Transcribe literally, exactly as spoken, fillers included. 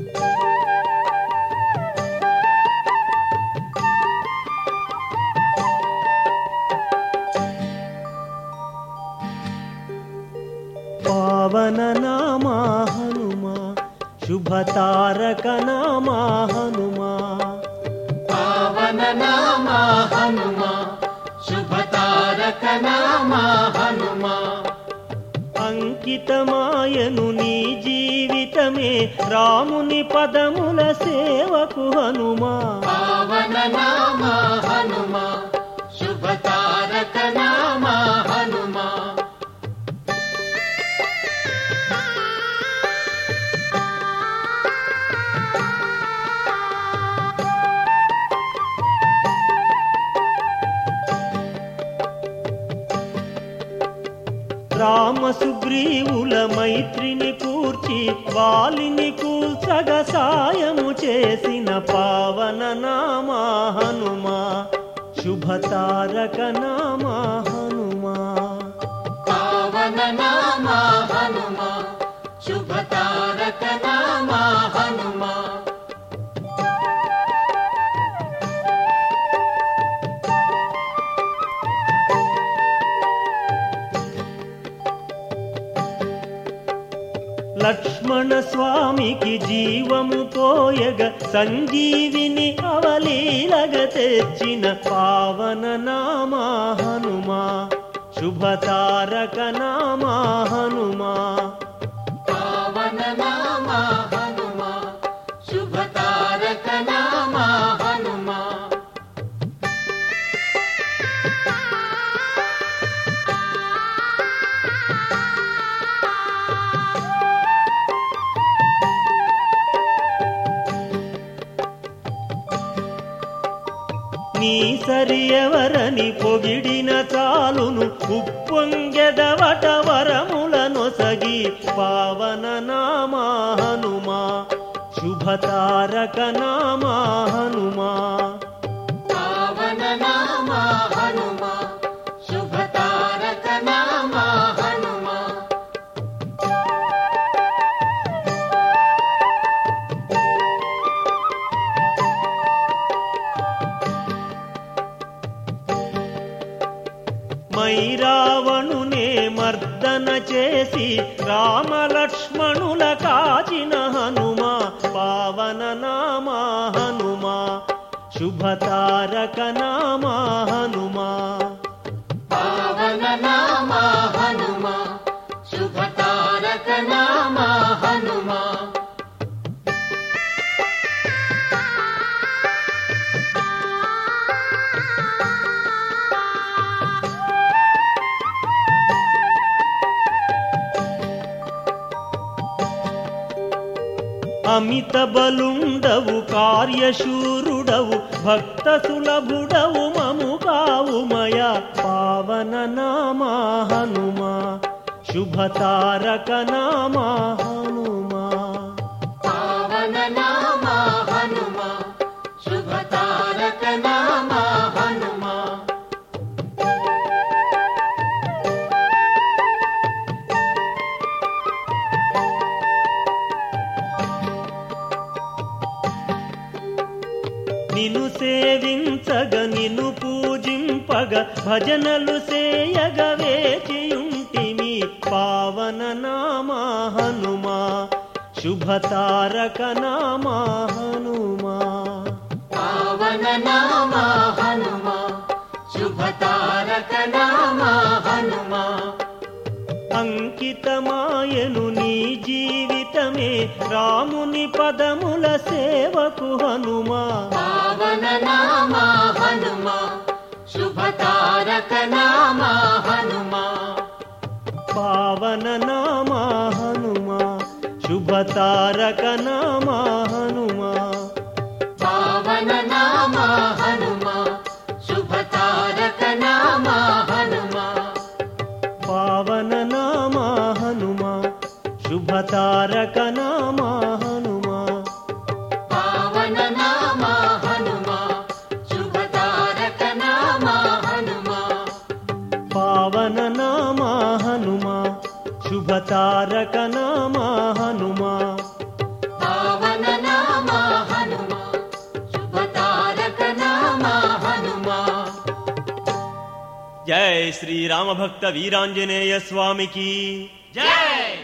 పావన నామా హనుమా శుభతారక నామా హనుమా పావన నామా హనుమా శుభతారక నామా హనుమా అంకితమాయను నీ జీవితమే రాముని పదముల సేవకు హనుమా పావన నామా హనుమా శుభతారక నామా హనుమా రామ సుగ్రీవుల మైత్రిని కూర్చి వాలిని కూల్చగ సాయము చేసిన పావన నామా హనుమా శుభతారక నామా హనుమా పావన నామా హనుమా శుభతారక నామా హనుమా లక్ష్మణ స్వామికి జీవము పోయగ సంజీవిని అవలీలగ తెచ్చిన పావన నామా హనుమా శుభతారక నామా హనుమా పావన నామా హనుమా శుభతారక నామా హనుమా నీ సరి ఎవరని పొగిడిన చాలును ఉప్పొంగెదవట వరముల నొసగి పావన నామా హనుమా శుభతారక నామా హనుమా పావన నామా హనుమా శుభతారక నామా హనుమా మైరావణునే మర్దన చేసి రామలక్ష్మణుల కాచిన హనుమా పావన నామా హనుమా శుభతారక నామా హనుమా పావన నామా హనుమా శుభతారక నామా హనుమా అమిత బలుండవు కార్యశూరుడవు భక్త సులభుడవు మము కావుమయ పావన నామా హనుమా శుభతారక నామా హనుమా పావన నామా హనుమా శుభతారక నామా హనుమా నిను సేవించగ నిను పూజింపగ భజనలు సేయగ వేచియుంటిమి పావన నామా హనుమా శుభతారక నామా హనుమా పావన నామా హనుమా శుభతారక నామా హనుమా అంకితమాయను నీ జీవితమే రాముని పదముల సేవకు హనుమా పావన నామా హనుమా శుభతారక నామా హనుమా పావన నామా హనుమా శుభతారక నామా హనుమా పావన నామా హనుమా శుభతారక నామా హనుమా పావన నామా హనుమా శుభతారక నామా హనుమా పావన నామా హనుమా శుభతారక నామా హనుమా పావన నామా హనుమా శుభతారక నామా హనుమా పావన జై శ్రీరామభక్త వీరాంజనేయ స్వామికి జై.